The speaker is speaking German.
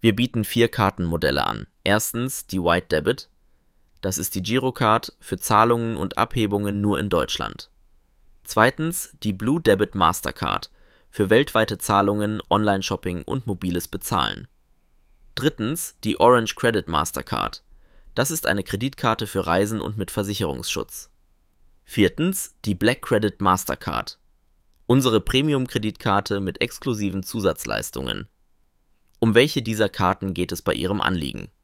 Wir bieten 4 Kartenmodelle an. Erstens die White Debit. Das ist die Girocard für Zahlungen und Abhebungen nur in Deutschland. Zweitens die Blue Debit Mastercard für weltweite Zahlungen, Online-Shopping und mobiles Bezahlen. Drittens die Orange Credit Mastercard. Das ist eine Kreditkarte für Reisen und mit Versicherungsschutz. Viertens die Black Credit Mastercard. Unsere Premium-Kreditkarte mit exklusiven Zusatzleistungen. Um welche dieser Karten geht es bei Ihrem Anliegen?